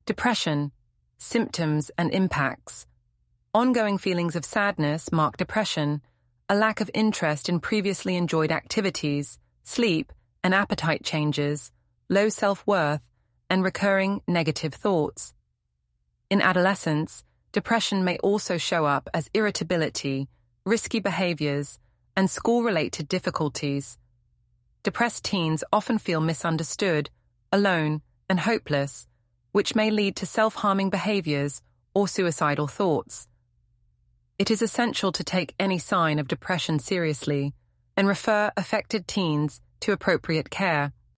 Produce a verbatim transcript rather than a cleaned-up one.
Depression, symptoms and impacts. Ongoing feelings of sadness mark depression, a lack of interest in previously enjoyed activities, sleep and appetite changes, low self-worth, and recurring negative thoughts. In adolescence, depression may also show up as irritability, risky behaviors, and school-related difficulties. Depressed teens often feel misunderstood, alone, and hopeless, which may lead to self-harming behaviors or suicidal thoughts. It is essential to take any sign of depression seriously and refer affected teens to appropriate care.